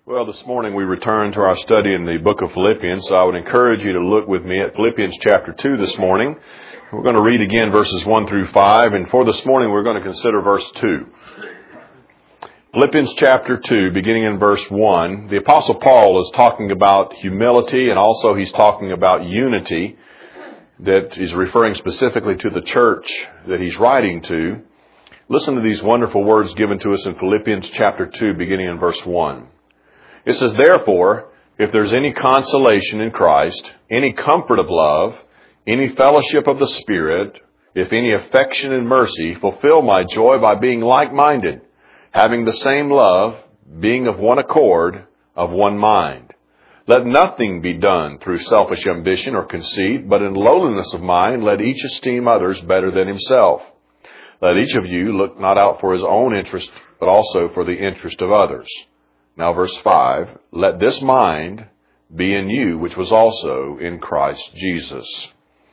Well, this morning we return to our study in the book of Philippians, so I would encourage you to look with me at Philippians chapter 2 this morning. We're going to read again verses 1 through 5, and for this morning we're going to consider verse 2. Philippians chapter 2, beginning in verse 1, the Apostle Paul is talking about humility, and also he's talking about unity, that he's referring specifically to the church that he's writing to. Listen to these wonderful words given to us in Philippians chapter 2, beginning in verse 1. It says, "Therefore, if there's any consolation in Christ, any comfort of love, any fellowship of the Spirit, if any affection and mercy, fulfill my joy by being like-minded, having the same love, being of one accord, of one mind. Let nothing be done through selfish ambition or conceit, but in lowliness of mind, let each esteem others better than himself. Let each of you look not out for his own interest, but also for the interest of others." Now verse 5, "Let this mind be in you, which was also in Christ Jesus."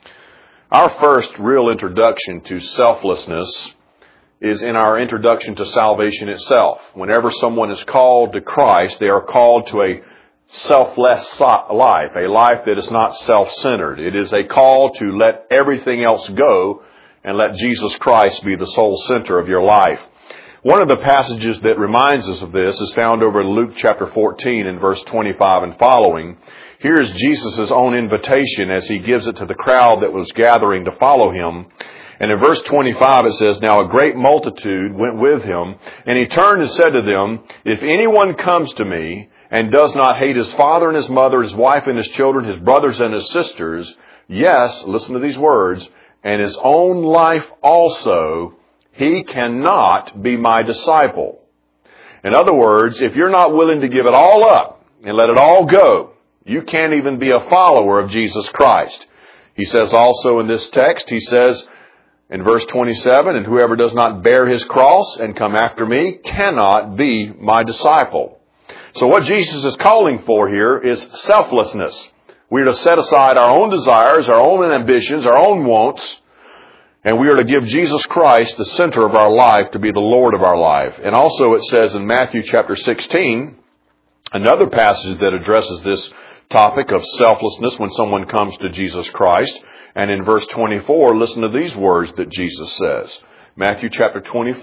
Our first real introduction to selflessness is in our introduction to salvation itself. Whenever someone is called to Christ, they are called to a selfless life, a life that is not self-centered. It is a call to let everything else go and let Jesus Christ be the sole center of your life. One of the passages that reminds us of this is found over in Luke chapter 14 in verse 25 and following. Here is Jesus' own invitation as he gives it to the crowd that was gathering to follow him. And in verse 25 it says, "Now a great multitude went with him, and he turned and said to them, 'If anyone comes to me and does not hate his father and his mother, his wife and his children, his brothers and his sisters, yes,' listen to these words, 'and his own life also, he cannot be my disciple.'" In other words, if you're not willing to give it all up and let it all go, you can't even be a follower of Jesus Christ. He says also in this text, he says in verse 27, "And whoever does not bear his cross and come after me cannot be my disciple." So what Jesus is calling for here is selflessness. We are to set aside our own desires, our own ambitions, our own wants, and we are to give Jesus Christ the center of our life to be the Lord of our life. And also it says in Matthew chapter 16, another passage that addresses this topic of selflessness when someone comes to Jesus Christ. And in verse 24, listen to these words that Jesus says. Matthew chapter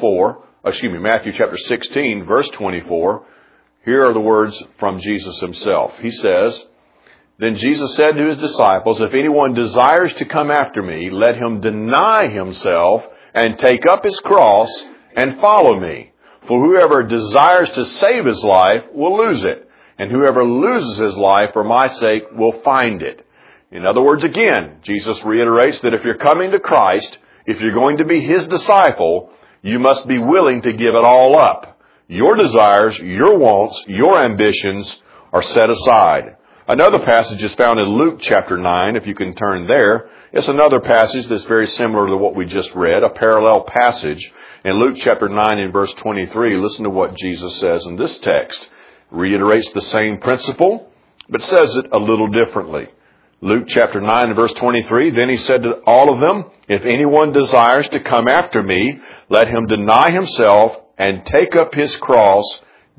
16, verse 24. Here are the words from Jesus himself. He says, "Then Jesus said to his disciples, 'If anyone desires to come after me, let him deny himself and take up his cross and follow me. For whoever desires to save his life will lose it, and whoever loses his life for my sake will find it.'" In other words, again, Jesus reiterates that if you're coming to Christ, if you're going to be his disciple, you must be willing to give it all up. Your desires, your wants, your ambitions are set aside. Another passage is found in Luke chapter 9, if you can turn there. It's another passage that's very similar to what we just read, a parallel passage. In Luke chapter 9 in verse 23, listen to what Jesus says in this text. Reiterates the same principle, but says it a little differently. Luke chapter 9 and verse 23, "Then he said to all of them, 'If anyone desires to come after me, let him deny himself and take up his cross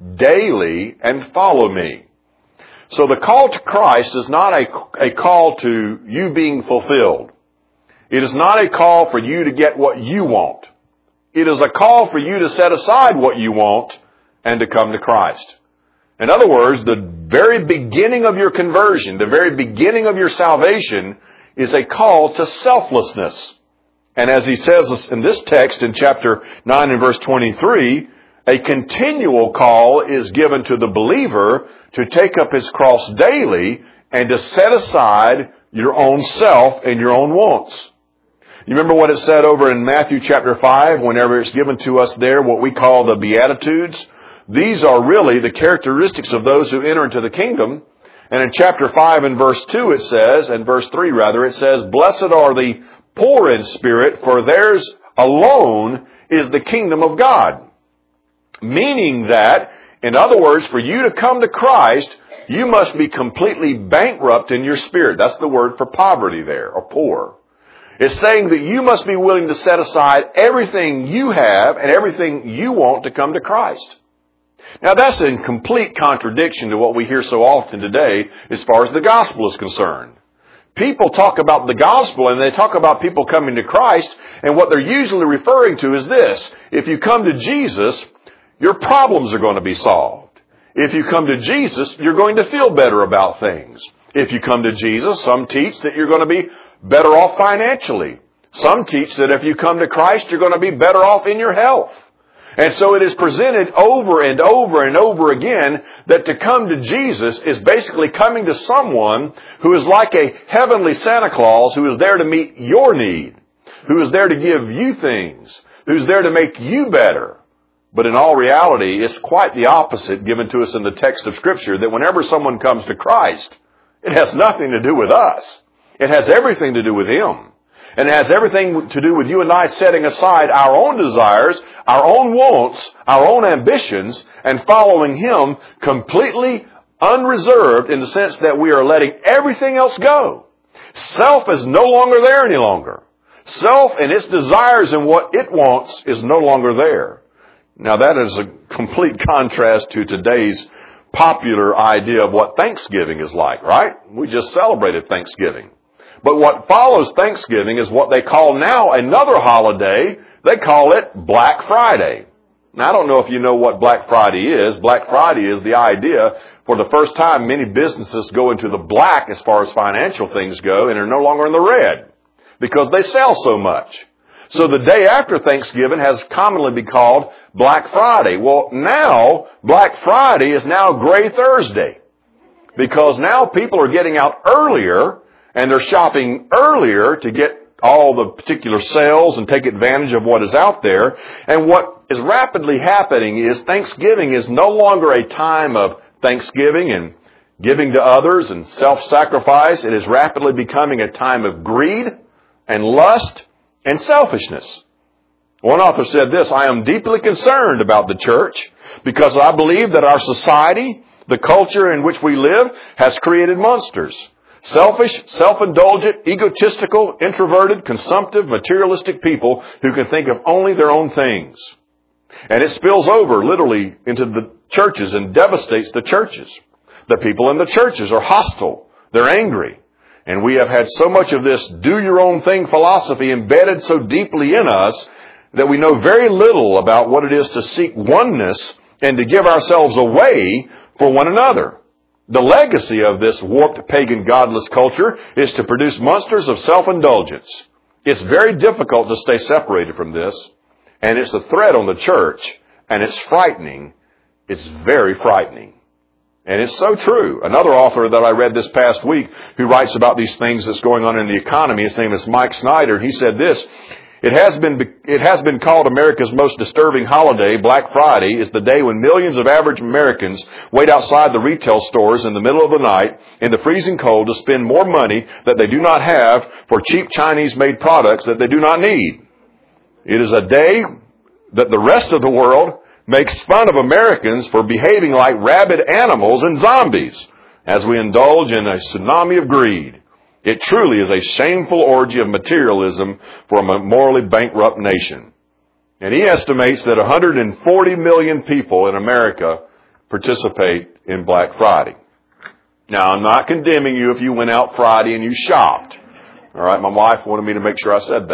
daily and follow me.'" So the call to Christ is not a call to you being fulfilled. It is not a call for you to get what you want. It is a call for you to set aside what you want and to come to Christ. In other words, the very beginning of your conversion, the very beginning of your salvation is a call to selflessness. And as he says in this text in chapter 9 and verse 23, a continual call is given to the believer to take up his cross daily and to set aside your own self and your own wants. You remember what it said over in Matthew chapter 5, whenever it's given to us there, what we call the Beatitudes? These are really the characteristics of those who enter into the kingdom. And in chapter 5 and verse 2 it says, and verse 3 rather, it says, "Blessed are the poor in spirit, for theirs alone is the kingdom of God." Meaning that, in other words, for you to come to Christ, you must be completely bankrupt in your spirit. That's the word for poverty there, or poor. It's saying that you must be willing to set aside everything you have and everything you want to come to Christ. Now that's in complete contradiction to what we hear so often today as far as the gospel is concerned. People talk about the gospel and they talk about people coming to Christ, and what they're usually referring to is this: if you come to Jesus, your problems are going to be solved. If you come to Jesus, you're going to feel better about things. If you come to Jesus, some teach that you're going to be better off financially. Some teach that if you come to Christ, you're going to be better off in your health. And so it is presented over and over and over again that to come to Jesus is basically coming to someone who is like a heavenly Santa Claus who is there to meet your need, who is there to give you things, who's there to make you better. But in all reality, it's quite the opposite given to us in the text of Scripture, that whenever someone comes to Christ, it has nothing to do with us. It has everything to do with Him. And it has everything to do with you and I setting aside our own desires, our own wants, our own ambitions, and following Him completely unreserved in the sense that we are letting everything else go. Self is no longer there any longer. Self and its desires and what it wants is no longer there. Now that is a complete contrast to today's popular idea of what Thanksgiving is like, right? We just celebrated Thanksgiving. But what follows Thanksgiving is what they call now another holiday. They call it Black Friday. Now, I don't know if you know what Black Friday is. Black Friday is the idea for the first time many businesses go into the black as far as financial things go and are no longer in the red because they sell so much. So the day after Thanksgiving has commonly been called Black Friday. Well, now Black Friday is now Gray Thursday because now people are getting out earlier and they're shopping earlier to get all the particular sales and take advantage of what is out there. And what is rapidly happening is Thanksgiving is no longer a time of thanksgiving and giving to others and self-sacrifice. It is rapidly becoming a time of greed and lust and selfishness. One author said this: I am deeply concerned about the church because I believe that our society, the culture in which we live, has created monsters. Selfish, self-indulgent, egotistical, introverted, consumptive, materialistic people who can think of only their own things. And it spills over literally into the churches and devastates the churches. The people in the churches are hostile. They're angry. And we have had so much of this do your own thing philosophy embedded so deeply in us that we know very little about what it is to seek oneness and to give ourselves away for one another. The legacy of this warped, pagan, godless culture is to produce monsters of self-indulgence. It's very difficult to stay separated from this, and it's a threat on the church, and it's frightening. It's very frightening. And it's so true. Another author that I read this past week who writes about these things that's going on in the economy, his name is Mike Snyder. He said this: It has been called America's most disturbing holiday. Black Friday is the day when millions of average Americans wait outside the retail stores in the middle of the night in the freezing cold to spend more money that they do not have for cheap Chinese-made products that they do not need. It is a day that the rest of the world makes fun of Americans for behaving like rabid animals and zombies as we indulge in a tsunami of greed. It truly is a shameful orgy of materialism for a morally bankrupt nation. And he estimates that 140 million people in America participate in Black Friday. Now, I'm not condemning you if you went out Friday and you shopped. All right, my wife wanted me to make sure I said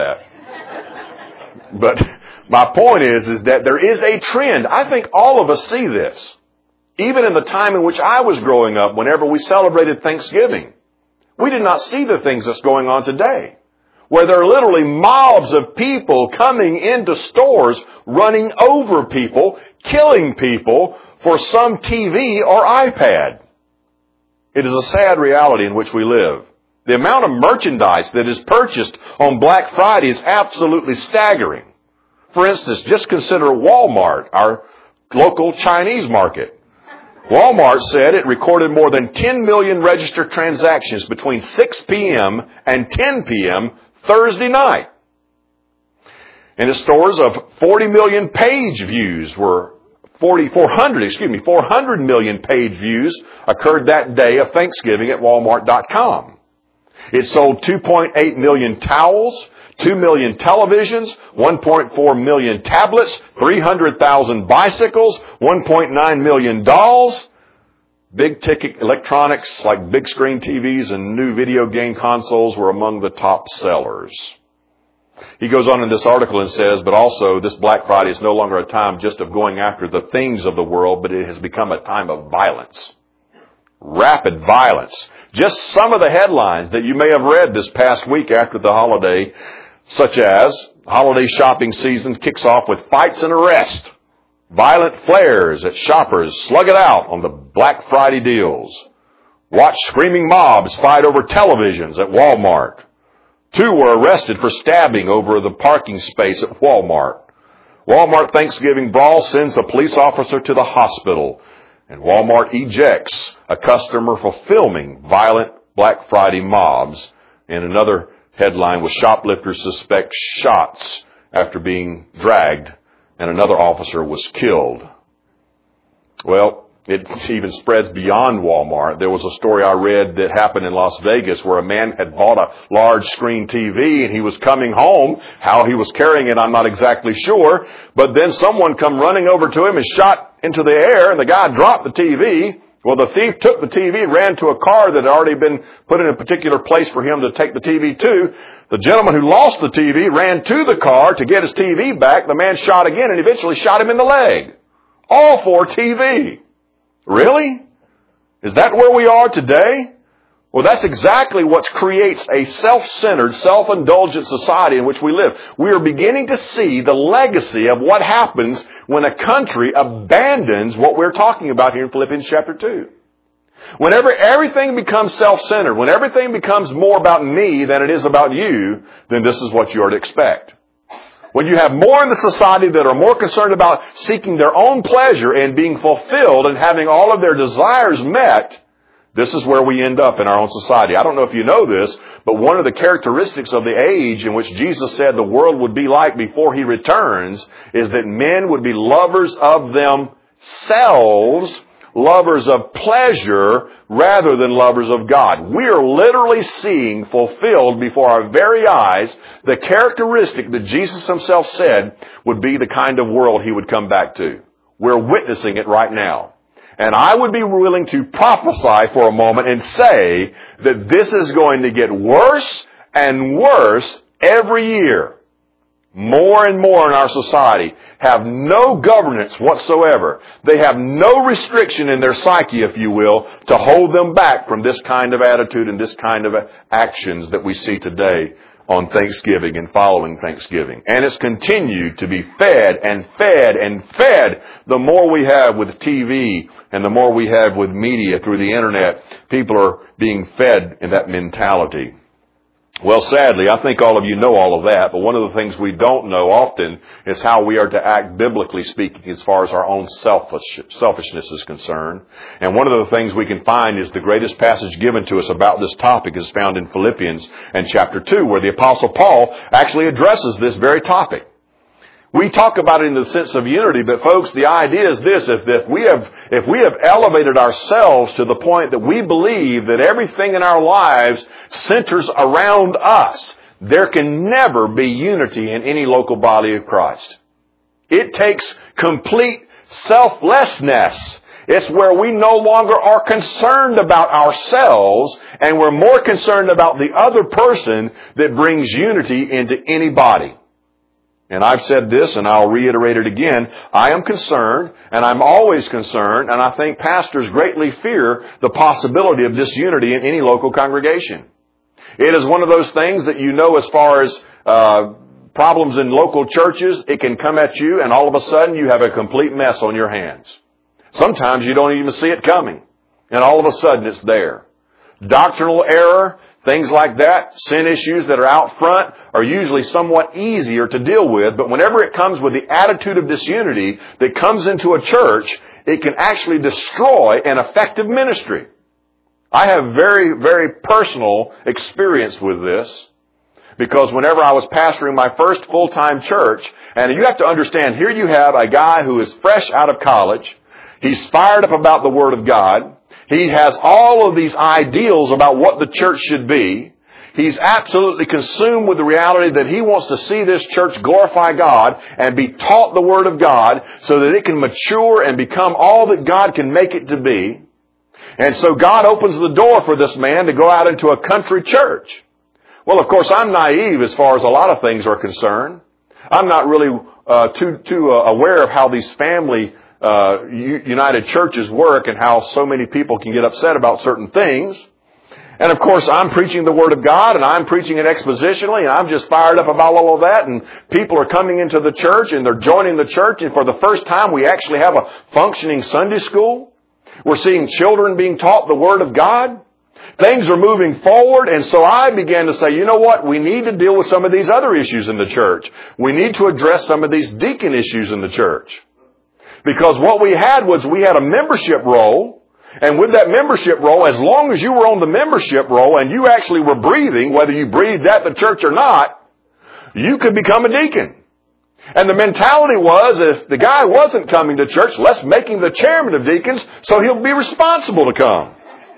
that. But my point is that there is a trend. I think all of us see this. Even in the time in which I was growing up, whenever we celebrated Thanksgiving, we did not see the things that's going on today, where there are literally mobs of people coming into stores, running over people, killing people for some TV or iPad. It is a sad reality in which we live. The amount of merchandise that is purchased on Black Friday is absolutely staggering. For instance, just consider Walmart, our local Chinese market. Walmart said it recorded more than 10 million registered transactions between 6 p.m. and 10 p.m. Thursday night. And the stores of 40 million page views were 400 million page views occurred that day of Thanksgiving at Walmart.com. It sold 2.8 million towels, 2 million televisions, 1.4 million tablets, 300,000 bicycles, 1.9 million dolls. Big ticket electronics like big screen TVs and new video game consoles were among the top sellers. He goes on in this article and says, but also this Black Friday is no longer a time just of going after the things of the world, but it has become a time of violence. Rapid violence. Just some of the headlines that you may have read this past week after the holiday, such as holiday shopping season kicks off with fights and arrests. Violent flares at shoppers slug it out on the Black Friday deals. Watch screaming mobs fight over televisions at Walmart. 2 were arrested for stabbing over the parking space at Walmart. Walmart Thanksgiving brawl sends a police officer to the hospital. And Walmart ejects a customer for filming violent Black Friday mobs. And another headline was shoplifters suspect shots after being dragged. And another officer was killed. Well, it even spreads beyond Walmart. There was a story I read that happened in Las Vegas where a man had bought a large screen TV and he was coming home. How he was carrying it, I'm not exactly sure. But then someone come running over to him and shot into the air, and the guy dropped the TV. Well, the thief took the TV, ran to a car that had already been put in a particular place for him to take the TV to. The gentleman who lost the TV ran to the car to get his TV back. The man shot again and eventually shot him in the leg. All for TV. Really? Is that where we are today? Well, that's exactly what creates a self-centered, self-indulgent society in which we live. We are beginning to see the legacy of what happens when a country abandons what we're talking about here in Philippians chapter 2. Whenever everything becomes self-centered, when everything becomes more about me than it is about you, then this is what you are to expect. When you have more in the society that are more concerned about seeking their own pleasure and being fulfilled and having all of their desires met, this is where we end up in our own society. I don't know if you know this, but one of the characteristics of the age in which Jesus said the world would be like before He returns is that men would be lovers of themselves, lovers of pleasure, rather than lovers of God. We are literally seeing fulfilled before our very eyes the characteristic that Jesus Himself said would be the kind of world He would come back to. We're witnessing it right now. And I would be willing to prophesy for a moment and say that this is going to get worse and worse every year. More and more in our society have no governance whatsoever. They have no restriction in their psyche, if you will, to hold them back from this kind of attitude and this kind of actions that we see today on Thanksgiving and following Thanksgiving. And it's continued to be fed and fed and fed. The more we have with TV and the more we have with media through the internet, people are being fed in that mentality. Well, sadly, I think all of you know all of that, but one of the things we don't know often is how we are to act biblically speaking as far as our own selfishness is concerned. And one of the things we can find is the greatest passage given to us about this topic is found in Philippians and chapter 2, where the Apostle Paul actually addresses this very topic. We talk about it in the sense of unity, but folks, the idea is this: if we have elevated ourselves to the point that we believe that everything in our lives centers around us, there can never be unity in any local body of Christ. It takes complete selflessness. It's where we no longer are concerned about ourselves and we're more concerned about the other person that brings unity into any body. And I've said this, and I'll reiterate it again. I am concerned, and I'm always concerned, and I think pastors greatly fear the possibility of disunity in any local congregation. It is one of those things that you know as far as problems in local churches, it can come at you, and all of a sudden you have a complete mess on your hands. Sometimes you don't even see it coming, and all of a sudden it's there. Doctrinal error, things like that, sin issues that are out front are usually somewhat easier to deal with, but whenever it comes with the attitude of disunity that comes into a church, it can actually destroy an effective ministry. I have very, very personal experience with this, because whenever I was pastoring my first full-time church, and you have to understand, here you have a guy who is fresh out of college, he's fired up about the Word of God, he has all of these ideals about what the church should be. He's absolutely consumed with the reality that he wants to see this church glorify God and be taught the Word of God so that it can mature and become all that God can make it to be. And so God opens the door for this man to go out into a country church. Well, of course, I'm naive as far as a lot of things are concerned. I'm not really too aware of how these family united churches work and how so many people can get upset about certain things. And of course, I'm preaching the Word of God, and I'm preaching it expositionally, and I'm just fired up about all of that, and people are coming into the church, and they're joining the church, and for the first time, we actually have a functioning Sunday school. We're seeing children being taught the Word of God. Things are moving forward, and so I began to say, you know what? We need to deal with some of these other issues in the church. We need to address some of these deacon issues in the church. Because what we had was we had a membership roll, and with that membership roll, as long as you were on the membership roll and you actually were breathing, whether you breathed at the church or not, you could become a deacon. And the mentality was, if the guy wasn't coming to church, let's make him the chairman of deacons so he'll be responsible to come.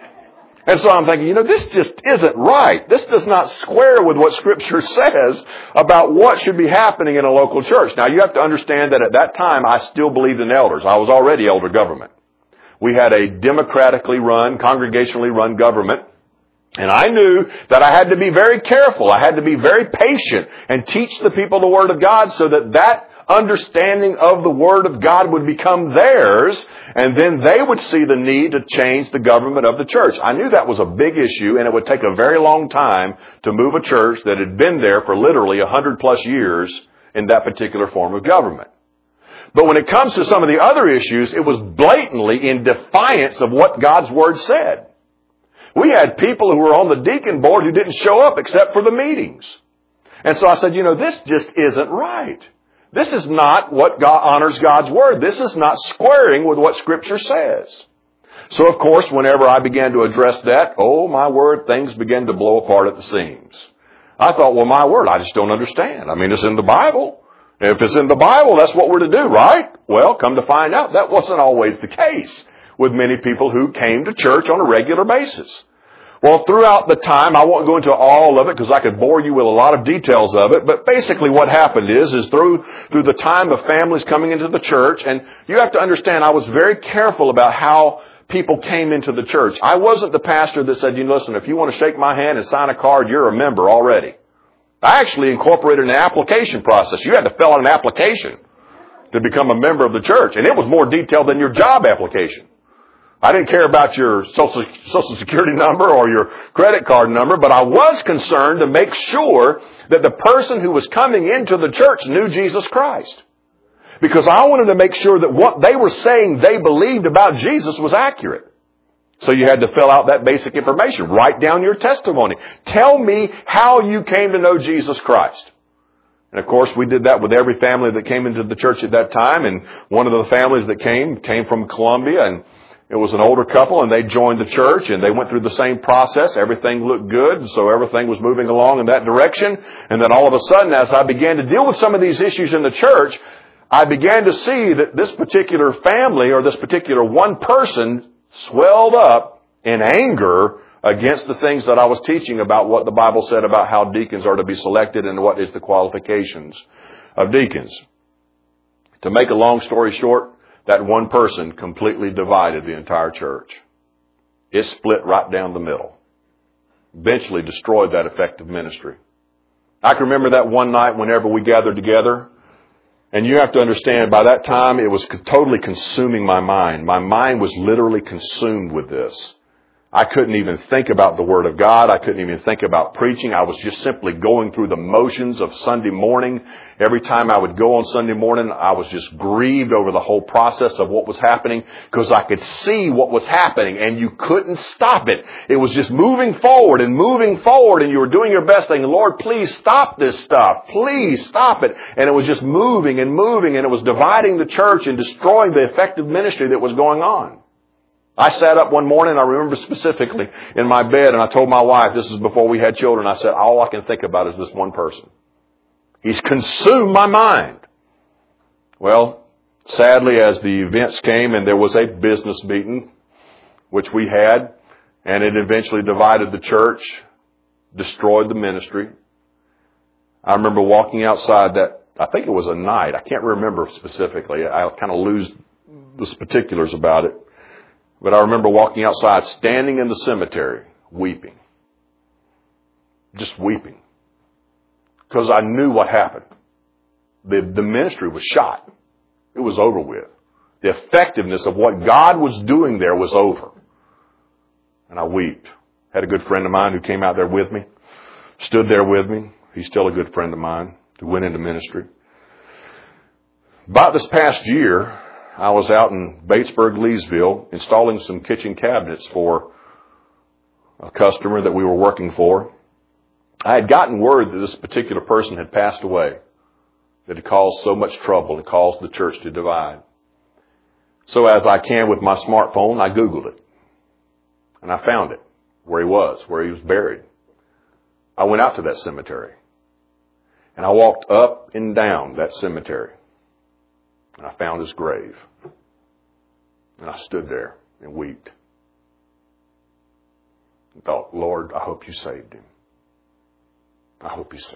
And so I'm thinking, this just isn't right. This does not square with what Scripture says about what should be happening in a local church. Now, you have to understand that at that time, I still believed in elders. I was already elder government. We had a democratically run, congregationally run government. And I knew that I had to be very careful. I had to be very patient and teach the people the Word of God so that understanding of the Word of God would become theirs, and then they would see the need to change the government of the church. I knew that was a big issue, and it would take a very long time to move a church that had been there for literally 100+ years in that particular form of government. But when it comes to some of the other issues, it was blatantly in defiance of what God's Word said. We had people who were on the deacon board who didn't show up except for the meetings. And so I said, this just isn't right. This is not what God honors God's Word. This is not squaring with what Scripture says. So, of course, whenever I began to address that, oh, my word, things began to blow apart at the seams. I thought, well, my word, I just don't understand. I mean, it's in the Bible. If it's in the Bible, that's what we're to do, right? Well, come to find out, that wasn't always the case with many people who came to church on a regular basis. Well, throughout the time, I won't go into all of it because I could bore you with a lot of details of it, but basically what happened is through the time of families coming into the church, and you have to understand, I was very careful about how people came into the church. I wasn't the pastor that said, listen, if you want to shake my hand and sign a card, you're a member already. I actually incorporated an application process. You had to fill out an application to become a member of the church, and it was more detailed than your job application. I didn't care about your social security number or your credit card number, but I was concerned to make sure that the person who was coming into the church knew Jesus Christ. Because I wanted to make sure that what they were saying they believed about Jesus was accurate. So you had to fill out that basic information. Write down your testimony. Tell me how you came to know Jesus Christ. And of course, we did that with every family that came into the church at that time. And one of the families that came from Columbia, and it was an older couple, and they joined the church, and they went through the same process. Everything looked good, and so everything was moving along in that direction. And then all of a sudden, as I began to deal with some of these issues in the church, I began to see that this particular family or this particular one person swelled up in anger against the things that I was teaching about what the Bible said about how deacons are to be selected and what is the qualifications of deacons. To make a long story short, that one person completely divided the entire church. It split right down the middle. Eventually destroyed that effective ministry. I can remember that one night whenever we gathered together. And you have to understand, by that time, it was totally consuming my mind. My mind was literally consumed with this. I couldn't even think about the Word of God. I couldn't even think about preaching. I was just simply going through the motions of Sunday morning. Every time I would go on Sunday morning, I was just grieved over the whole process of what was happening because I could see what was happening and you couldn't stop it. It was just moving forward and you were doing your best saying, Lord, please stop this stuff. Please stop it. And it was just moving and it was dividing the church and destroying the effective ministry that was going on. I sat up one morning, I remember specifically, in my bed, and I told my wife, this is before we had children, I said, all I can think about is this one person. He's consumed my mind. Well, sadly, as the events came and there was a business meeting, which we had, and it eventually divided the church, destroyed the ministry. I remember walking outside that, I think it was a night. I can't remember specifically. I kind of lose the particulars about it. But I remember walking outside, standing in the cemetery, weeping. Just weeping. Because I knew what happened. The ministry was shot. It was over with. The effectiveness of what God was doing there was over. And I wept. Had a good friend of mine who came out there with me, stood there with me. He's still a good friend of mine who went into ministry. About this past year, I was out in Batesburg, Leesville, installing some kitchen cabinets for a customer that we were working for. I had gotten word that this particular person had passed away, that had caused so much trouble and caused the church to divide. So as I can with my smartphone, I Googled it. And I found it, where he was buried. I went out to that cemetery. And I walked up and down that cemetery. And I found his grave. And I stood there and wept. And thought, Lord, I hope you saved him. I hope he's saved.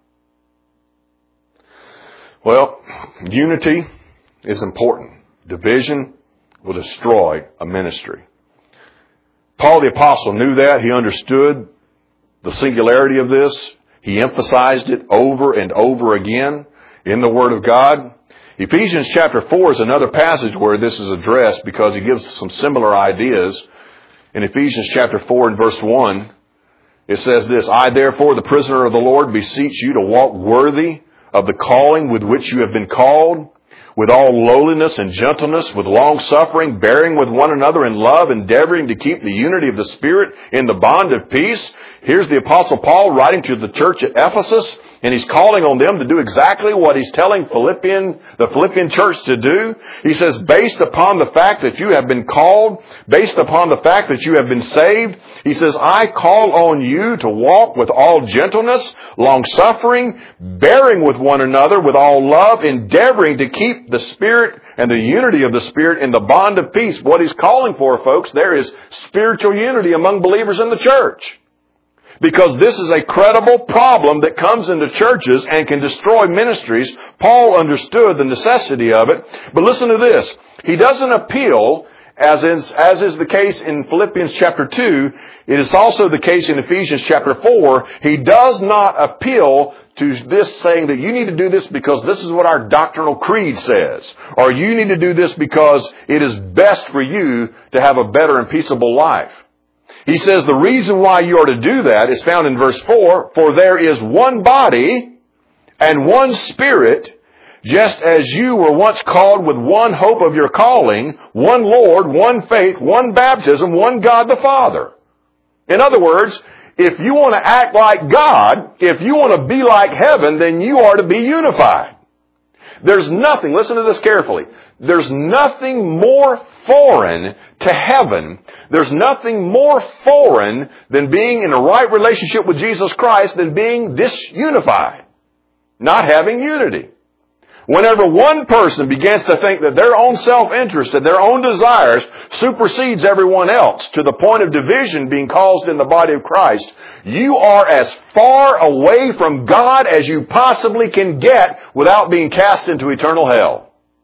Well, unity is important. Division will destroy a ministry. Paul the Apostle knew that. He understood the singularity of this. He emphasized it over and over again in the Word of God. Ephesians chapter 4 is another passage where this is addressed because he gives some similar ideas. In Ephesians chapter 4 and verse 1, it says this, I therefore, the prisoner of the Lord, beseech you to walk worthy of the calling with which you have been called, with all lowliness and gentleness, with long suffering, bearing with one another in love, endeavoring to keep the unity of the Spirit in the bond of peace. Here's the Apostle Paul writing to the church at Ephesus, and he's calling on them to do exactly what he's telling the Philippian church to do. He says, based upon the fact that you have been called, based upon the fact that you have been saved, he says, I call on you to walk with all gentleness, long suffering, bearing with one another with all love, endeavoring to keep the Spirit and the unity of the Spirit in the bond of peace. What he's calling for, folks, there is spiritual unity among believers in the church. Because this is a credible problem that comes into churches and can destroy ministries. Paul understood the necessity of it. But listen to this. He doesn't appeal, as is the case in Philippians chapter 2. It is also the case in Ephesians chapter 4. He does not appeal to this saying that you need to do this because this is what our doctrinal creed says. Or you need to do this because it is best for you to have a better and peaceable life. He says the reason why you are to do that is found in verse 4. For there is one body and one Spirit, just as you were once called with one hope of your calling, one Lord, one faith, one baptism, one God the Father. In other words, if you want to act like God, if you want to be like heaven, then you are to be unified. There's nothing, listen to this carefully, there's nothing more foreign to heaven. There's nothing more foreign than being in a right relationship with Jesus Christ than being disunified, not having unity. Whenever one person begins to think that their own self-interest and their own desires supersedes everyone else to the point of division being caused in the body of Christ, you are as far away from God as you possibly can get without being cast into eternal hell.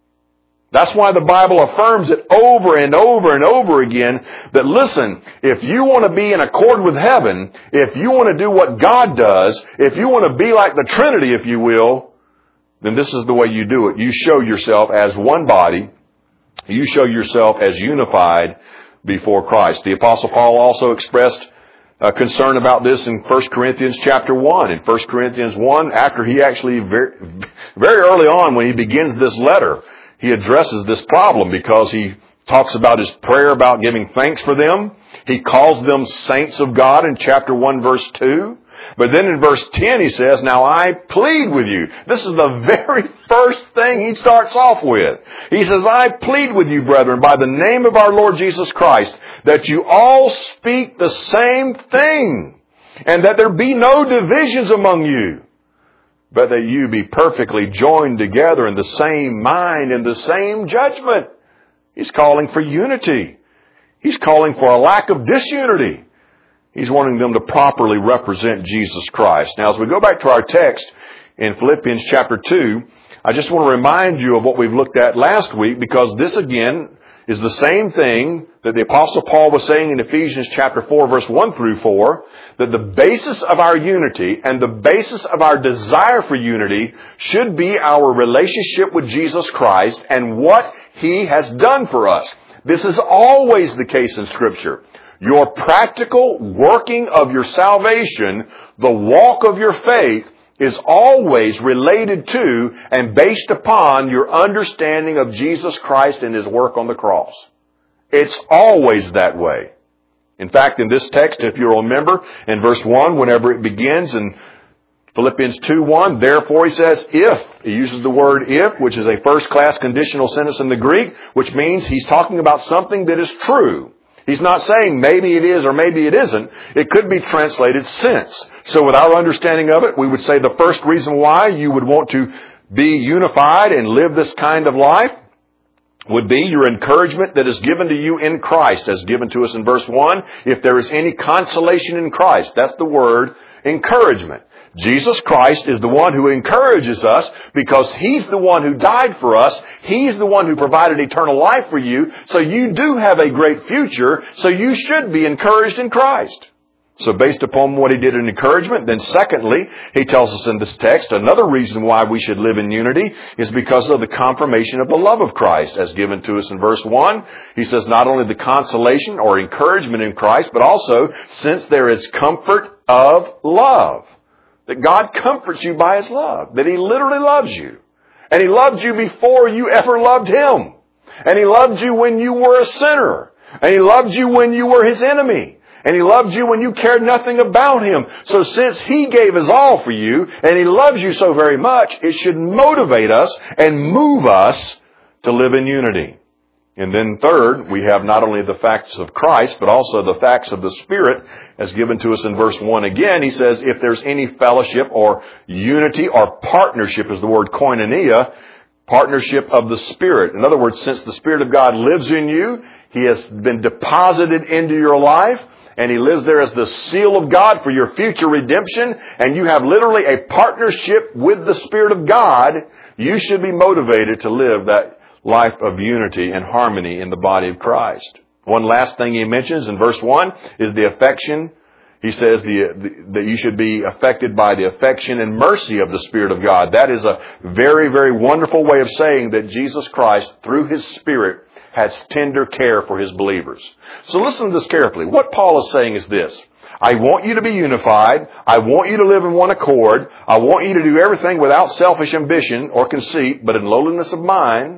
That's why the Bible affirms it over and over and over again that, listen, if you want to be in accord with heaven, if you want to do what God does, if you want to be like the Trinity, if you will, then this is the way you do it. You show yourself as one body. You show yourself as unified before Christ. The Apostle Paul also expressed concern about this in 1 Corinthians chapter 1. In 1 Corinthians 1, after he actually, very early on when he begins this letter, he addresses this problem because he talks about his prayer about giving thanks for them. He calls them saints of God in chapter 1 verse 2. But then in verse 10 he says, now I plead with you. This is the very first thing he starts off with. He says, I plead with you, brethren, by the name of our Lord Jesus Christ, that you all speak the same thing, and that there be no divisions among you, but that you be perfectly joined together in the same mind and the same judgment. He's calling for unity. He's calling for a lack of disunity. He's wanting them to properly represent Jesus Christ. Now, as we go back to our text in Philippians chapter 2, I just want to remind you of what we've looked at last week, because this again is the same thing that the Apostle Paul was saying in Ephesians chapter 4, verse 1 through 4, that the basis of our unity and the basis of our desire for unity should be our relationship with Jesus Christ and what He has done for us. This is always the case in Scripture. Your practical working of your salvation, the walk of your faith, is always related to and based upon your understanding of Jesus Christ and His work on the cross. It's always that way. In fact, in this text, if you remember, in verse 1, whenever it begins in Philippians 2:1, therefore he says, if. He uses the word if, which is a first-class conditional sentence in the Greek, which means he's talking about something that is true. He's not saying maybe it is or maybe it isn't. It could be translated since. So with our understanding of it, we would say the first reason why you would want to be unified and live this kind of life would be your encouragement that is given to you in Christ, as given to us in verse 1. If there is any consolation in Christ, that's the word encouragement. Jesus Christ is the one who encourages us because He's the one who died for us. He's the one who provided eternal life for you. So you do have a great future. So you should be encouraged in Christ. So based upon what He did in encouragement, then secondly, He tells us in this text, another reason why we should live in unity is because of the confirmation of the love of Christ, as given to us in verse 1. He says not only the consolation or encouragement in Christ, but also since there is comfort of love. That God comforts you by His love. That He literally loves you. And He loved you before you ever loved Him. And He loved you when you were a sinner. And He loved you when you were His enemy. And He loved you when you cared nothing about Him. So since He gave His all for you, and He loves you so very much, it should motivate us and move us to live in unity. And then third, we have not only the facts of Christ, but also the facts of the Spirit, as given to us in verse 1 again. He says, if there's any fellowship or unity or partnership, is the word koinonia, partnership of the Spirit. In other words, since the Spirit of God lives in you, He has been deposited into your life, and He lives there as the seal of God for your future redemption, and you have literally a partnership with the Spirit of God, you should be motivated to live that life of unity and harmony in the body of Christ. One last thing He mentions in verse 1 is the affection. He says that you should be affected by the affection and mercy of the Spirit of God. That is a very, very wonderful way of saying that Jesus Christ, through His Spirit, has tender care for His believers. So listen to this carefully. What Paul is saying is this. I want you to be unified. I want you to live in one accord. I want you to do everything without selfish ambition or conceit, but in lowliness of mind,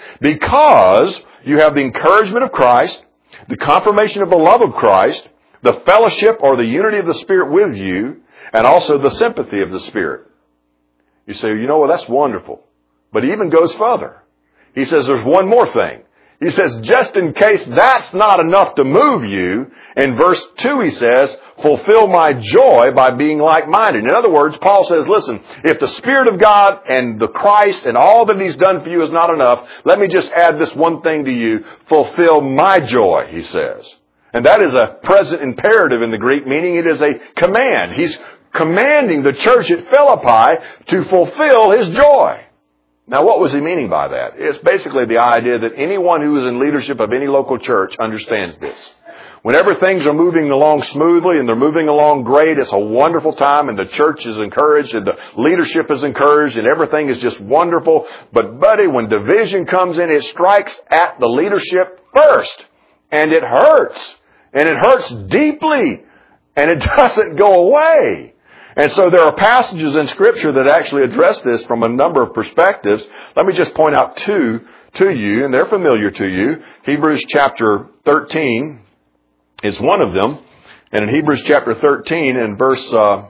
because you have the encouragement of Christ, the confirmation of the love of Christ, the fellowship or the unity of the Spirit with you, and also the sympathy of the Spirit. You say, well, that's wonderful. But He even goes further. He says there's one more thing. He says, just in case that's not enough to move you, in verse 2 he says, fulfill my joy by being like-minded. In other words, Paul says, listen, if the Spirit of God and the Christ and all that He's done for you is not enough, let me just add this one thing to you. Fulfill my joy, he says. And that is a present imperative in the Greek, meaning it is a command. He's commanding the church at Philippi to fulfill His joy. Now, what was he meaning by that? It's basically the idea that anyone who is in leadership of any local church understands this. Whenever things are moving along smoothly and they're moving along great, it's a wonderful time and the church is encouraged and the leadership is encouraged and everything is just wonderful. But buddy, when division comes in, it strikes at the leadership first. And it hurts. And it hurts deeply. And it doesn't go away. And so there are passages in Scripture that actually address this from a number of perspectives. Let me just point out two to you, and they're familiar to you. Hebrews chapter 13 is one of them. And in Hebrews chapter 13 and verse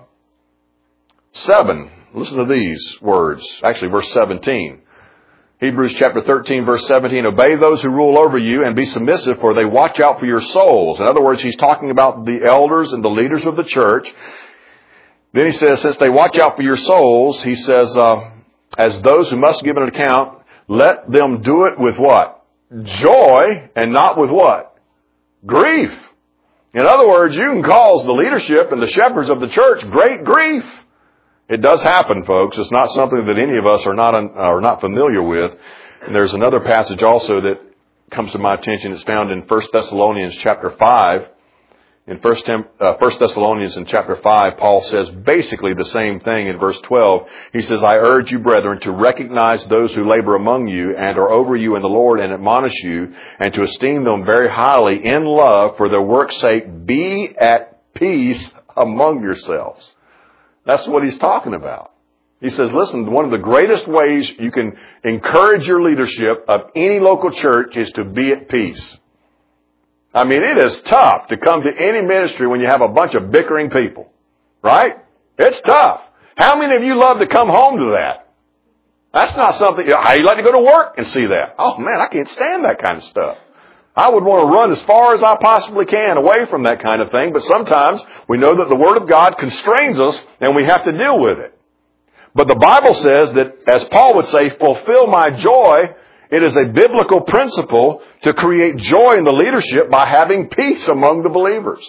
7, listen to these words. Actually, verse 17. Hebrews chapter 13, verse 17, obey those who rule over you and be submissive, for they watch out for your souls. In other words, he's talking about the elders and the leaders of the church. Then he says, since they watch out for your souls, he says, as those who must give an account, let them do it with what? Joy, and not with what? Grief. In other words, you can cause the leadership and the shepherds of the church great grief. It does happen, folks. It's not something that any of us are not familiar with. And there's another passage also that comes to my attention. It's found in 1 Thessalonians chapter 5. In 1 Thessalonians in chapter 5, Paul says basically the same thing in verse 12. He says, I urge you, brethren, to recognize those who labor among you and are over you in the Lord and admonish you, and to esteem them very highly in love for their work's sake. Be at peace among yourselves. That's what he's talking about. He says, listen, one of the greatest ways you can encourage your leadership of any local church is to be at peace. I mean, it is tough to come to any ministry when you have a bunch of bickering people, right? It's tough. How many of you love to come home to that? That's not something, you like to go to work and see that. Oh man, I can't stand that kind of stuff. I would want to run as far as I possibly can away from that kind of thing, but sometimes we know that the Word of God constrains us and we have to deal with it. But the Bible says that, as Paul would say, fulfill my joy. It is a biblical principle to create joy in the leadership by having peace among the believers.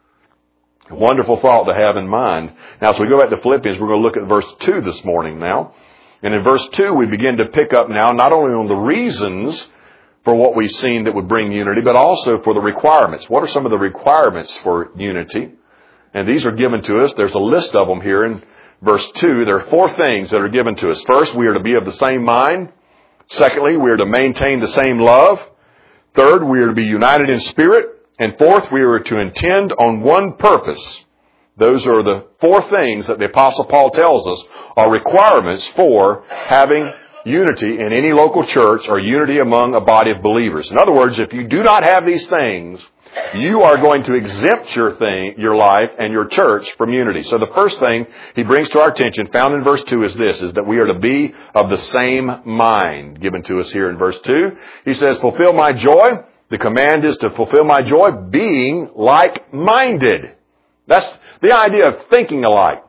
A wonderful thought to have in mind. Now, as we go back to Philippians, we're going to look at verse 2 this morning now. And in verse 2, we begin to pick up now not only on the reasons for what we've seen that would bring unity, but also for the requirements. What are some of the requirements for unity? And these are given to us. There's a list of them here in verse 2. There are 4 things that are given to us. First, we are to be of the same mind. Secondly, we are to maintain the same love. Third, we are to be united in spirit. And fourth, we are to intend on one purpose. Those are the 4 things that the Apostle Paul tells us are requirements for having unity in any local church or unity among a body of believers. In other words, if you do not have these things, you are going to exempt your life and your church from unity. So the first thing he brings to our attention, found in verse 2, is this, is that we are to be of the same mind, given to us here in verse 2. He says, fulfill my joy. The command is to fulfill my joy, being like-minded. That's the idea of thinking alike.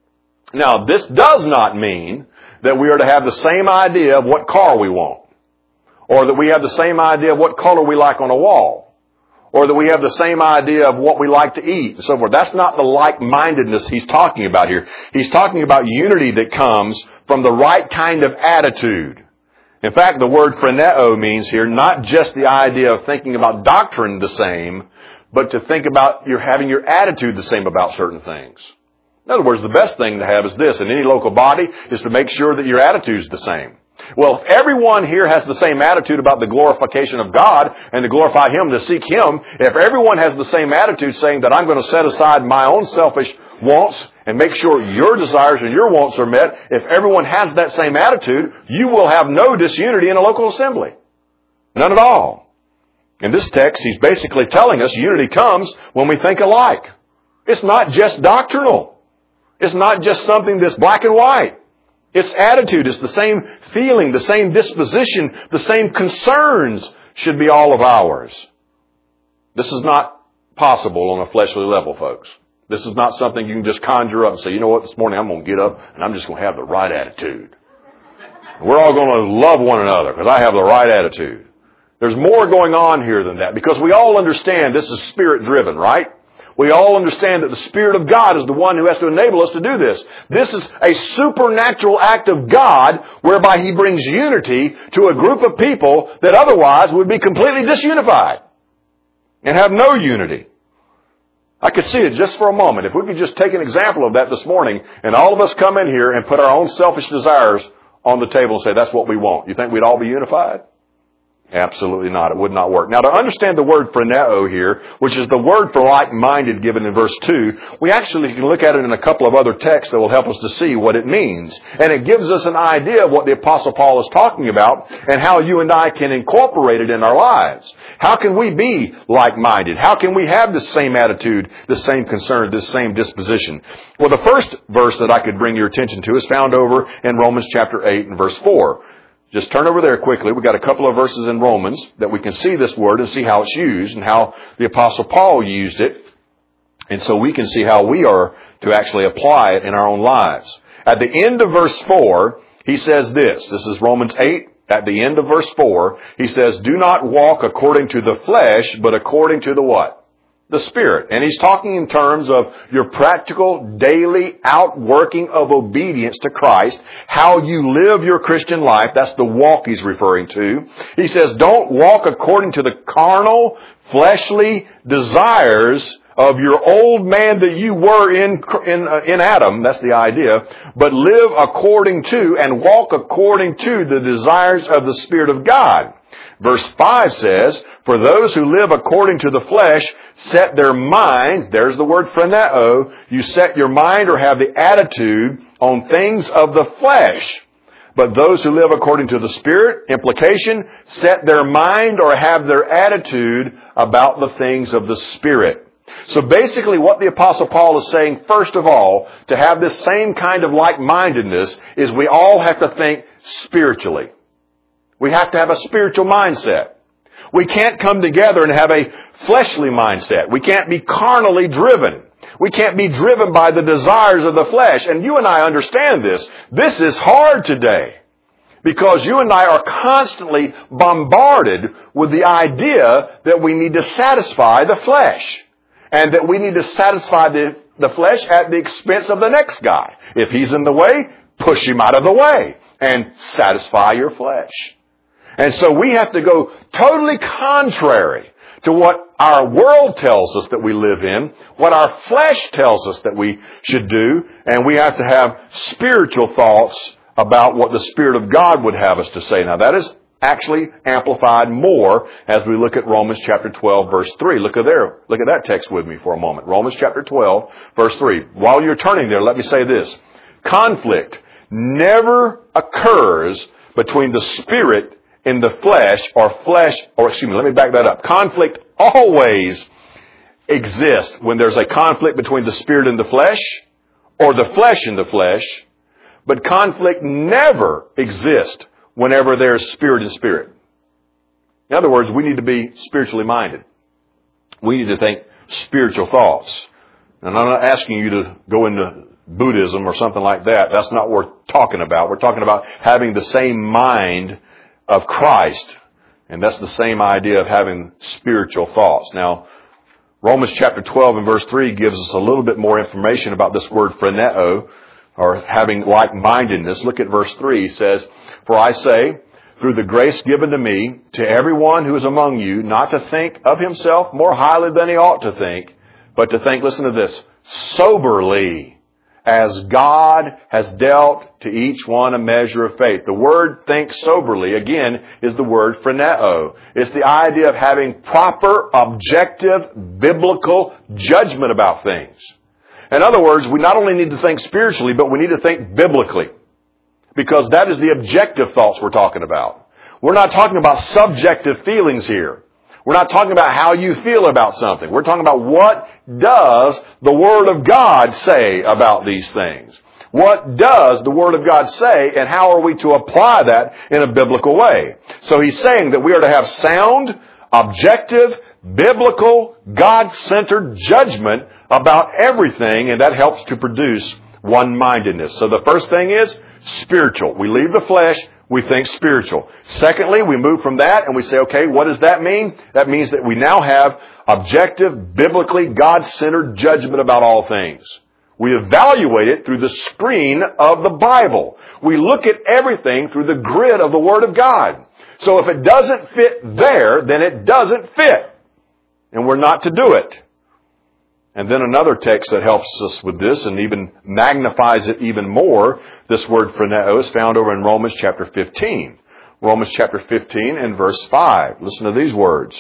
Now, this does not mean that we are to have the same idea of what car we want, or that we have the same idea of what color we like on a wall, or that we have the same idea of what we like to eat, and so forth. That's not the like-mindedness he's talking about here. He's talking about unity that comes from the right kind of attitude. In fact, the word phroneo means here not just the idea of thinking about doctrine the same, but to think about having your attitude the same about certain things. In other words, the best thing to have is this, in any local body, is to make sure that your attitude is the same. Well, if everyone here has the same attitude about the glorification of God and to glorify Him, to seek Him, if everyone has the same attitude saying that I'm going to set aside my own selfish wants and make sure your desires and your wants are met, if everyone has that same attitude, you will have no disunity in a local assembly. None at all. In this text, he's basically telling us unity comes when we think alike. It's not just doctrinal. It's not just something that's black and white. It's attitude. It's the same feeling, the same disposition, the same concerns should be all of ours. This is not possible on a fleshly level, folks. This is not something you can just conjure up and say, you know what, this morning I'm going to get up and I'm just going to have the right attitude. We're all going to love one another because I have the right attitude. There's more going on here than that, because we all understand this is Spirit-driven, right? We all understand that the Spirit of God is the one who has to enable us to do this. This is a supernatural act of God whereby He brings unity to a group of people that otherwise would be completely disunified and have no unity. I could see it just for a moment. If we could just take an example of that this morning and all of us come in here and put our own selfish desires on the table and say, that's what we want. You think we'd all be unified? Absolutely not. It would not work. Now, to understand the word phroneo here, which is the word for like-minded given in verse 2, we actually can look at it in a couple of other texts that will help us to see what it means. And it gives us an idea of what the Apostle Paul is talking about and how you and I can incorporate it in our lives. How can we be like-minded? How can we have the same attitude, the same concern, this same disposition? Well, the first verse that I could bring your attention to is found over in Romans chapter 8 and verse 4. Just turn over there quickly. We've got a couple of verses in Romans that we can see this word and see how it's used and how the Apostle Paul used it. And so we can see how we are to actually apply it in our own lives. At the end of verse 4, he says this. This is Romans 8. At the end of verse 4, he says, do not walk according to the flesh, but according to the what? the Spirit. And he's talking in terms of your practical, daily outworking of obedience to Christ, how you live your Christian life. That's the walk he's referring to. He says, don't walk according to the carnal, fleshly desires of your old man that you were in Adam. That's the idea. But live according to and walk according to the desires of the Spirit of God. Verse 5 says, for those who live according to the flesh set their minds, there's the word phreneo, you set your mind or have the attitude on things of the flesh. But those who live according to the Spirit, implication, set their mind or have their attitude about the things of the Spirit. So basically what the Apostle Paul is saying, first of all, to have this same kind of like-mindedness is we all have to think spiritually. We have to have a spiritual mindset. We can't come together and have a fleshly mindset. We can't be carnally driven. We can't be driven by the desires of the flesh. And you and I understand this. This is hard today because you and I are constantly bombarded with the idea that we need to satisfy the flesh and that we need to satisfy the flesh at the expense of the next guy. If he's in the way, push him out of the way and satisfy your flesh. And so we have to go totally contrary to what our world tells us that we live in, what our flesh tells us that we should do, and we have to have spiritual thoughts about what the Spirit of God would have us to say. Now that is actually amplified more as we look at Romans chapter 12, verse 3. Look at that text with me for a moment. Romans chapter 12, verse 3. While you're turning there, let me say this. Conflict never occurs between the Spirit in the flesh, let me back that up. Conflict always exists when there's a conflict between the Spirit and the flesh, or the flesh and the flesh, but conflict never exists whenever there's Spirit and Spirit. In other words, we need to be spiritually minded. We need to think spiritual thoughts. And I'm not asking you to go into Buddhism or something like that. That's not what we're talking about. We're talking about having the same mind of Christ. And that's the same idea of having spiritual thoughts. Now, Romans chapter 12 and verse 3 gives us a little bit more information about this word phreneo, or having like-mindedness. Look at verse 3. He says, for I say, through the grace given to me, to everyone who is among you, not to think of himself more highly than he ought to think, but to think, listen to this, soberly, as God has dealt to each one a measure of faith. The word think soberly, again, is the word phreneo. It's the idea of having proper, objective, biblical judgment about things. In other words, we not only need to think spiritually, but we need to think biblically. Because that is the objective thoughts we're talking about. We're not talking about subjective feelings here. We're not talking about how you feel about something. We're talking about what does the Word of God say about these things. What does the Word of God say, and how are we to apply that in a biblical way? So he's saying that we are to have sound, objective, biblical, God-centered judgment about everything, and that helps to produce one-mindedness. So the first thing is spiritual. We leave the flesh, we think spiritual. Secondly, we move from that and we say, okay, what does that mean? That means that we now have objective, biblically, God-centered judgment about all things. We evaluate it through the screen of the Bible. We look at everything through the grid of the Word of God. So if it doesn't fit there, then it doesn't fit. And we're not to do it. And then another text that helps us with this and even magnifies it even more, this word phreneo is found over in Romans chapter 15. Romans chapter 15 and verse 5. Listen to these words.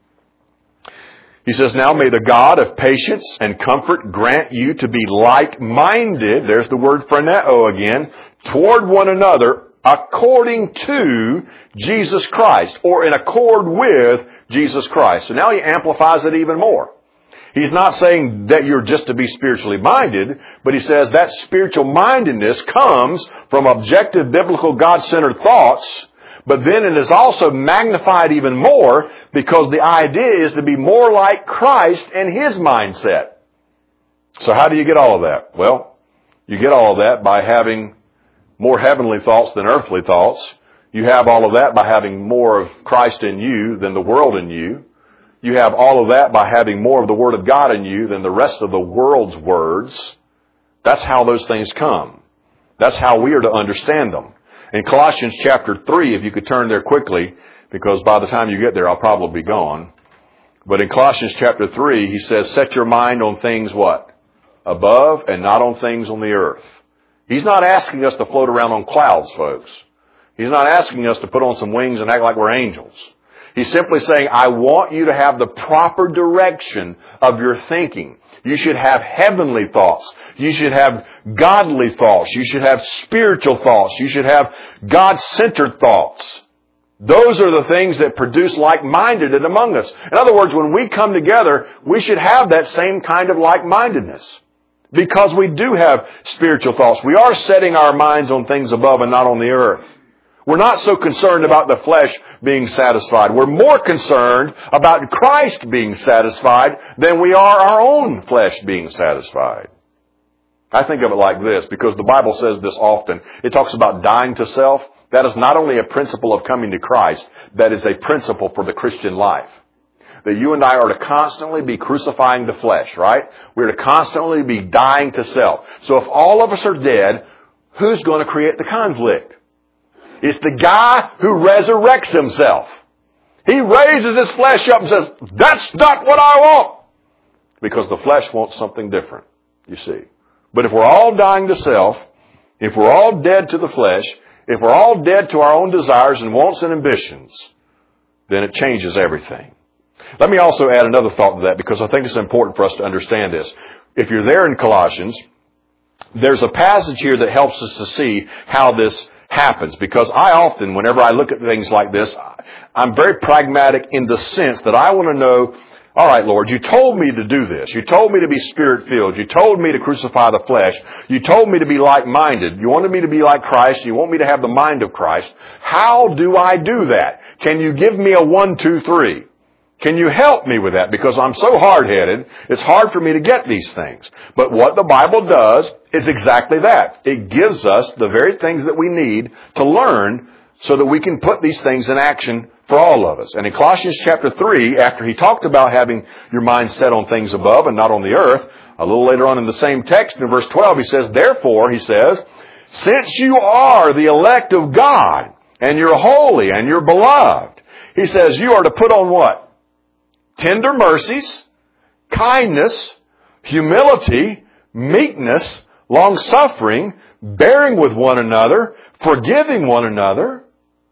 He says, now may the God of patience and comfort grant you to be like-minded, there's the word phreneo again, toward one another according to Jesus Christ, or in accord with Jesus Christ. So now he amplifies it even more. He's not saying that you're just to be spiritually minded, but he says that spiritual mindedness comes from objective, biblical, God-centered thoughts, but then it is also magnified even more because the idea is to be more like Christ and His mindset. So how do you get all of that? Well, you get all of that by having more heavenly thoughts than earthly thoughts. You have all of that by having more of Christ in you than the world in you. You have all of that by having more of the Word of God in you than the rest of the world's words. That's how those things come. That's how we are to understand them. In Colossians chapter 3, if you could turn there quickly, because by the time you get there, I'll probably be gone. But in Colossians chapter 3, he says, set your mind on things what? Above and not on things on the earth. He's not asking us to float around on clouds, folks. He's not asking us to put on some wings and act like we're angels. He's simply saying, I want you to have the proper direction of your thinking. You should have heavenly thoughts. You should have godly thoughts. You should have spiritual thoughts. You should have God-centered thoughts. Those are the things that produce like-mindedness among us. In other words, when we come together, we should have that same kind of like-mindedness. Because we do have spiritual thoughts. We are setting our minds on things above and not on the earth. We're not so concerned about the flesh being satisfied. We're more concerned about Christ being satisfied than we are our own flesh being satisfied. I think of it like this, because the Bible says this often. It talks about dying to self. That is not only a principle of coming to Christ, that is a principle for the Christian life. That you and I are to constantly be crucifying the flesh, right? We're to constantly be dying to self. So if all of us are dead, who's going to create the conflict? It's the guy who resurrects himself. He raises his flesh up and says, that's not what I want. Because the flesh wants something different, you see. But if we're all dying to self, if we're all dead to the flesh, if we're all dead to our own desires and wants and ambitions, then it changes everything. Let me also add another thought to that, because I think it's important for us to understand this. If you're there in Colossians, there's a passage here that helps us to see how this happens. Because I often, whenever I look at things like this, I'm very pragmatic in the sense that I want to know, all right, Lord, you told me to do this. You told me to be Spirit-filled. You told me to crucify the flesh. You told me to be like-minded. You wanted me to be like Christ. You want me to have the mind of Christ. How do I do that? Can you give me a 1, 2, 3? Can you help me with that? Because I'm so hard-headed, it's hard for me to get these things. But what the Bible does is exactly that. It gives us the very things that we need to learn so that we can put these things in action for all of us. And in Colossians chapter 3, after he talked about having your mind set on things above and not on the earth, a little later on in the same text, in verse 12, he says, therefore, he says, since you are the elect of God, and you're holy, and you're beloved, he says, you are to put on what? Tender mercies, kindness, humility, meekness, long-suffering, bearing with one another, forgiving one another.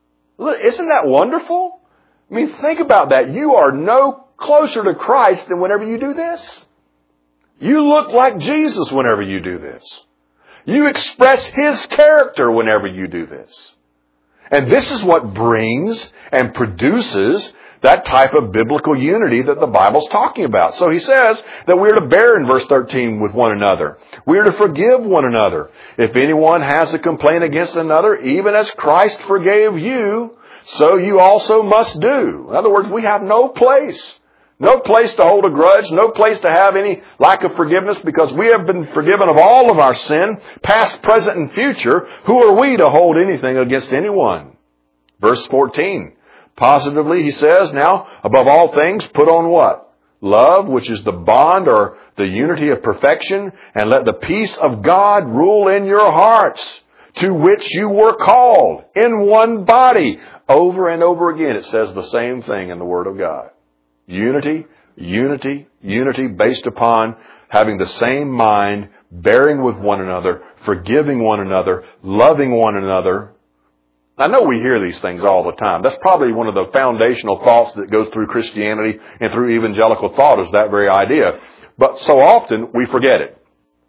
Isn't that wonderful? I mean, think about that. You are no closer to Christ than whenever you do this. You look like Jesus whenever you do this. You express His character whenever you do this. And this is what brings and produces that type of biblical unity that the Bible's talking about. So he says that we're to bear in verse 13 with one another. We're to forgive one another. If anyone has a complaint against another, even as Christ forgave you, so you also must do. In other words, we have no place. No place to hold a grudge. No place to have any lack of forgiveness, because we have been forgiven of all of our sin, past, present, and future. Who are we to hold anything against anyone? Verse 14. Positively, he says, now, above all things, put on what? Love, which is the bond or the unity of perfection, and let the peace of God rule in your hearts, to which you were called in one body. Over and over again, it says the same thing in the Word of God. Unity, unity, unity based upon having the same mind, bearing with one another, forgiving one another, loving one another. I know we hear these things all the time. That's probably one of the foundational thoughts that goes through Christianity and through evangelical thought, is that very idea. But so often we forget it.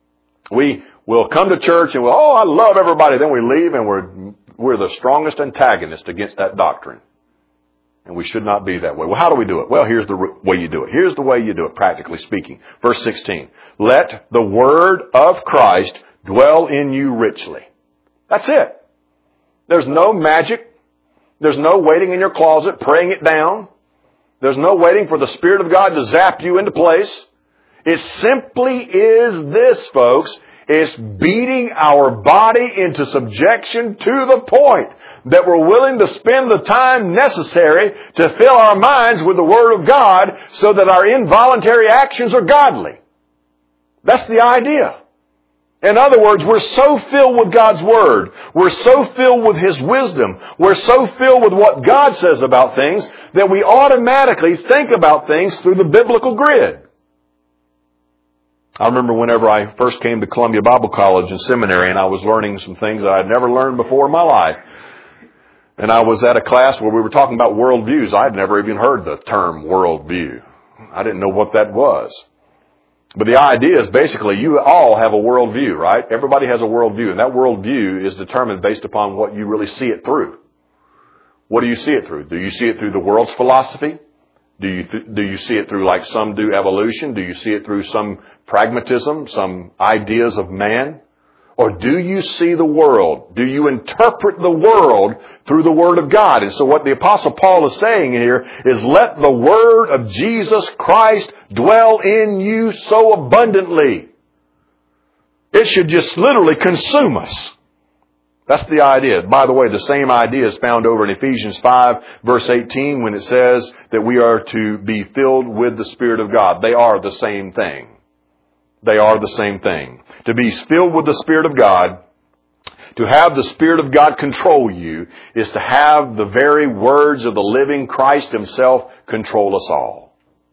We will come to church and I love everybody. Then we leave and we're the strongest antagonist against that doctrine. And we should not be that way. Well, how do we do it? Well, here's the way you do it. Here's the way you do it, practically speaking. Verse 16. Let the word of Christ dwell in you richly. That's it. There's no magic. There's no waiting in your closet, praying it down. There's no waiting for the Spirit of God to zap you into place. It simply is this, folks. It's beating our body into subjection to the point that we're willing to spend the time necessary to fill our minds with the Word of God so that our involuntary actions are godly. That's the idea. In other words, we're so filled with God's Word. We're so filled with His wisdom. We're so filled with what God says about things that we automatically think about things through the biblical grid. I remember whenever I first came to Columbia Bible College and Seminary, and I was learning some things that I'd never learned before in my life. And I was at a class where we were talking about worldviews. I'd never even heard the term worldview. I didn't know what that was. But the idea is basically you all have a worldview, right? Everybody has a worldview, and that worldview is determined based upon what you really see it through. What do you see it through? Do you see it through the world's philosophy? Do you see it through, like some do, evolution? Do you see it through some pragmatism, some ideas of man? Or do you see the world? Do you interpret the world through the Word of God? And so what the Apostle Paul is saying here is let the Word of Jesus Christ dwell in you so abundantly. It should just literally consume us. That's the idea. By the way, the same idea is found over in Ephesians 5, verse 18, when it says that we are to be filled with the Spirit of God. They are the same thing. They are the same thing. To be filled with the Spirit of God, to have the Spirit of God control you, is to have the very words of the living Christ Himself control us all.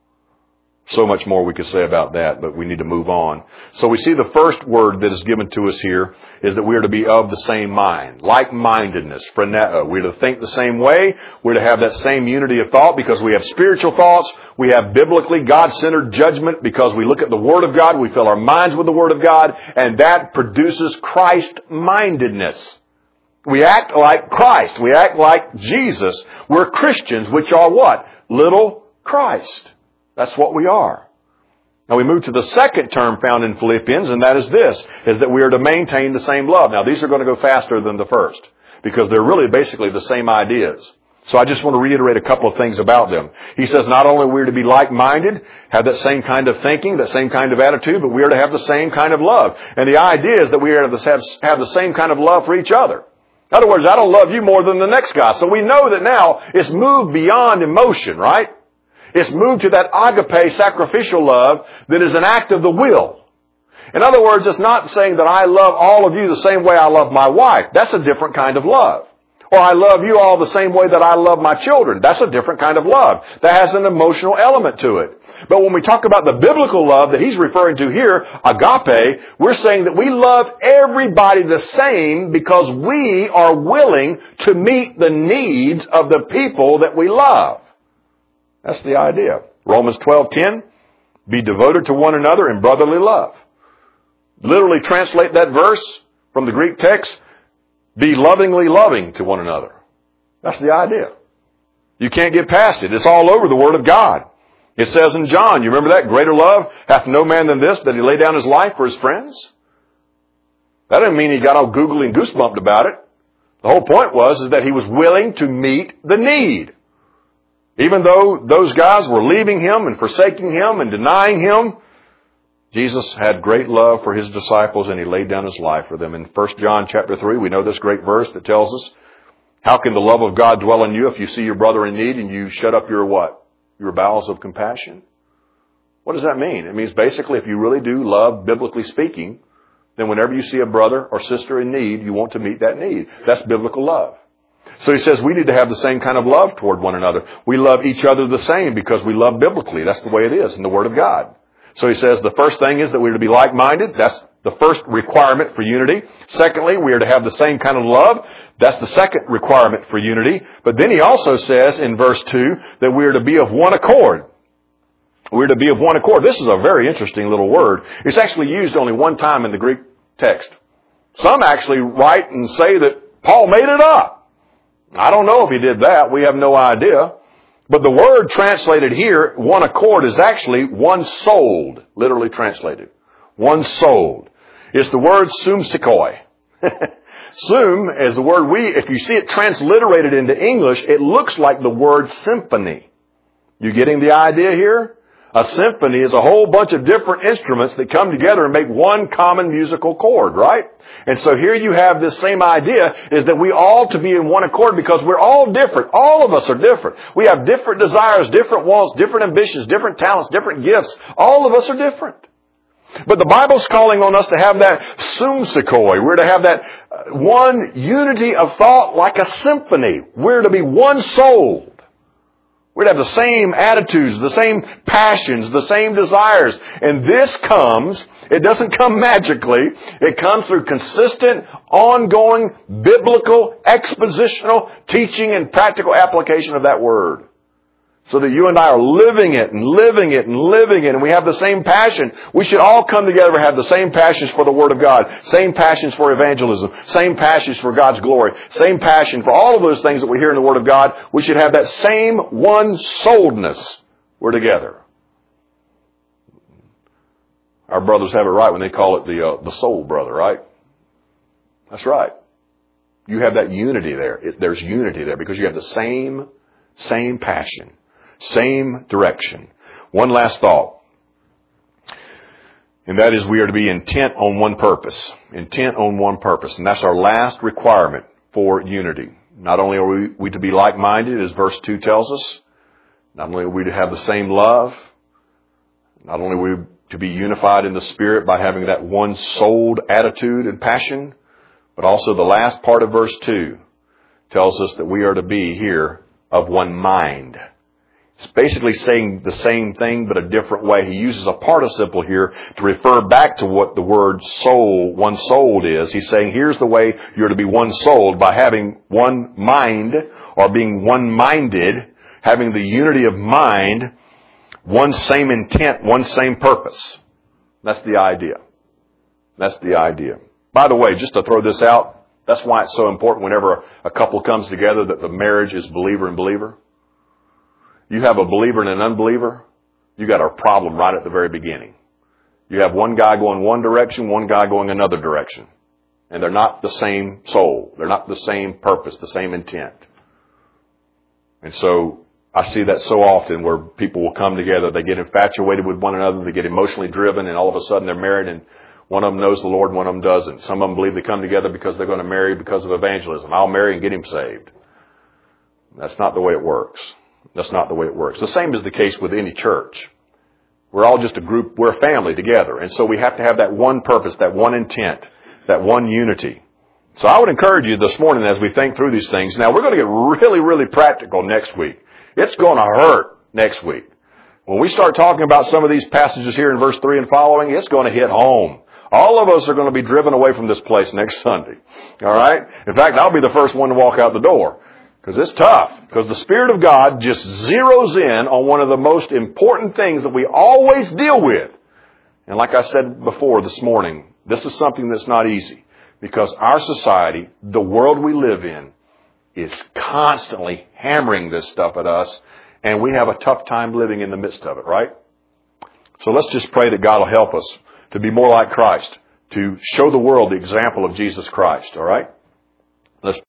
So much more we could say about that, but we need to move on. So we see the first word that is given to us here is that we are to be of the same mind. Like-mindedness, phroneo. We're to think the same way. We're to have that same unity of thought because we have spiritual thoughts. We have biblically God-centered judgment because we look at the Word of God. We fill our minds with the Word of God, and that produces Christ-mindedness. We act like Christ. We act like Jesus. We're Christians, which are what? Little Christ. That's what we are. Now we move to the second term found in Philippians, and that is this, is that we are to maintain the same love. Now these are going to go faster than the first, because they're really basically the same ideas. So I just want to reiterate a couple of things about them. He says not only we're to be like-minded, have that same kind of thinking, that same kind of attitude, but we are to have the same kind of love. And the idea is that we are to have the same kind of love for each other. In other words, I don't love you more than the next guy. So we know that now it's moved beyond emotion, right? It's moved to that agape sacrificial love that is an act of the will. In other words, it's not saying that I love all of you the same way I love my wife. That's a different kind of love. Or I love you all the same way that I love my children. That's a different kind of love. That has an emotional element to it. But when we talk about the biblical love that he's referring to here, agape, we're saying that we love everybody the same because we are willing to meet the needs of the people that we love. That's the idea. Romans 12:10, be devoted to one another in brotherly love. Literally translate that verse from the Greek text, be lovingly loving to one another. That's the idea. You can't get past it. It's all over the Word of God. It says in John, you remember that? Greater love hath no man than this, that he lay down his life for his friends. That didn't mean he got all googly and goosebumped about it. The whole point is that he was willing to meet the need. Even though those guys were leaving him and forsaking him and denying him, Jesus had great love for his disciples and he laid down his life for them. In 1 John chapter 3, we know this great verse that tells us, how can the love of God dwell in you if you see your brother in need and you shut up your what? Your bowels of compassion? What does that mean? It means basically if you really do love, biblically speaking, then whenever you see a brother or sister in need, you want to meet that need. That's biblical love. So he says we need to have the same kind of love toward one another. We love each other the same because we love biblically. That's the way it is in the Word of God. So he says the first thing is that we are to be like-minded. That's the first requirement for unity. Secondly, we are to have the same kind of love. That's the second requirement for unity. But then he also says in verse 2 that we are to be of one accord. We're to be of one accord. This is a very interesting little word. It's actually used only one time in the Greek text. Some actually write and say that Paul made it up. I don't know if he did that. We have no idea. But the word translated here, one accord, is actually one souled, literally translated. One souled. It's the word sumsikoi. Sum is the word if you see it transliterated into English, it looks like the word symphony. You getting the idea here? A symphony is a whole bunch of different instruments that come together and make one common musical chord, right? And so here you have this same idea, is that we all to be in one accord because we're all different. All of us are different. We have different desires, different wants, different ambitions, different talents, different gifts. All of us are different. But the Bible's calling on us to have that sumsikoi. We're to have that one unity of thought like a symphony. We're to be one soul. We're to have the same attitudes, the same passions, the same desires. And this comes, it doesn't come magically. It comes through consistent, ongoing, biblical, expositional teaching and practical application of that Word. So that you and I are living it and living it and living it, and we have the same passion. We should all come together and have the same passions for the Word of God, same passions for evangelism, same passions for God's glory, same passion for all of those things that we hear in the Word of God. We should have that same one-souledness. We're together. Our brothers have it right when they call it the soul brother, right? That's right. You have that unity there. There's unity there because you have the same passion. Same direction. One last thought. And that is we are to be intent on one purpose. Intent on one purpose. And that's our last requirement for unity. Not only are we to be like-minded, as verse 2 tells us, not only are we to have the same love, not only are we to be unified in the Spirit by having that one-souled attitude and passion, but also the last part of verse 2 tells us that we are to be here of one mind. It's basically saying the same thing, but a different way. He uses a participle here to refer back to what the word soul, one-souled is. He's saying, here's the way you're to be one-souled, by having one mind, or being one-minded, having the unity of mind, one same intent, one same purpose. That's the idea. That's the idea. By the way, just to throw this out, that's why it's so important whenever a couple comes together that the marriage is believer and believer. You have a believer and an unbeliever, you got a problem right at the very beginning. You have one guy going one direction, one guy going another direction. And they're not the same soul. They're not the same purpose, the same intent. And so I see that so often where people will come together, they get infatuated with one another, they get emotionally driven, and all of a sudden they're married and one of them knows the Lord, one of them doesn't. Some of them believe they come together because they're going to marry because of evangelism. I'll marry and get him saved. That's not the way it works. That's not the way it works. The same is the case with any church. We're all just a group, we're a family together. And so we have to have that one purpose, that one intent, that one unity. So I would encourage you this morning as we think through these things. Now we're going to get really, really practical next week. It's going to hurt next week. When we start talking about some of these passages here in verse 3 and following, it's going to hit home. All of us are going to be driven away from this place next Sunday. All right? In fact, I'll be the first one to walk out the door. Because it's tough. Because the Spirit of God just zeroes in on one of the most important things that we always deal with. And like I said before this morning, this is something that's not easy. Because our society, the world we live in, is constantly hammering this stuff at us. And we have a tough time living in the midst of it, right? So let's just pray that God will help us to be more like Christ. To show the world the example of Jesus Christ, all right? Let's